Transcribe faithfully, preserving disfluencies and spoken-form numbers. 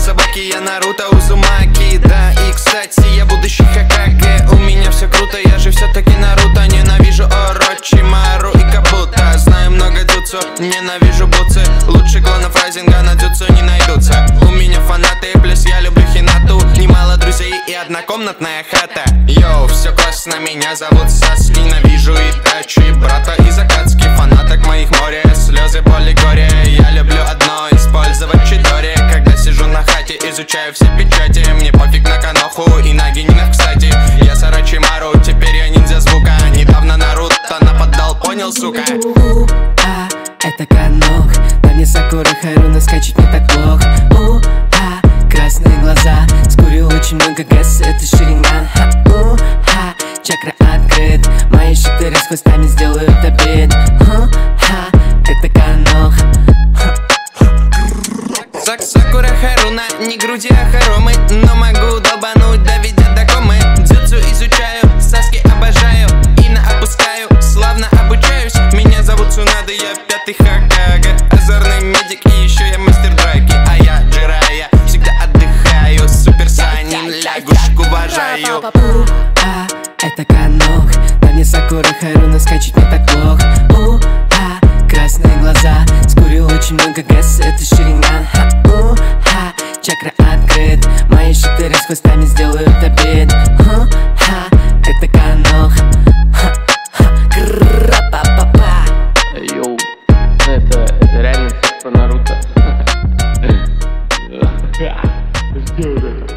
собаки, я Наруто Узумаки. Да, и кстати, я будущий Хокаге. У меня все круто, я же все-таки Наруто. Ненавижу Орочимару и Кабуто. Знаю много дзюцу, ненавижу бутсы. Лучше клонов Райзинга на дзюцу не найдутся. У меня фанаты, плюс я люблю Хинату. Немало друзей и однокомнатная хата. Йоу, все классно, меня зовут Саски. Ненавижу Итачи, брата из Акацки. Фанаток моих море, слезы, боли, горе. Я люблю одно, использовать чидори. Когда сижу на хате, изучаю все печати. Мне пофиг на Каноху и на генинах, кстати. Я с Орочимару, теперь я ниндзя звука. Недавно Наруто нападал, понял, сука? У-а, это Канох. На мне Сакура Харуна, скачет не так плохо. У-а, красные глаза. Скурил очень много гэс, это Ширинган. У-а, чакра открыт. Мои щиты с хвостами сделают обид. У-а, это Канох. Сакура Харуна, не груди, а хоромы. Но могу долбануть, доведя до комы. Дзюцу изучаю, Саски обожаю. Ина опускаю, славно обучаюсь. Меня зовут Цунада, я пятый Хокаге. Озорный медик и еще я мастер драки. А я Джирайя, всегда отдыхаю. Супер Санин, лягушку уважаю. У-а, это Канох. На мне Сакура Харуна, скачет не так плохо. У-а, красные глаза. Скурил очень много гэс, это Ширинган. У-а, чакра открыт. Мои щиты с хвостами сделают обид. У-а, это Канох. Йоу, это, это реально про Наруто. Сделай это.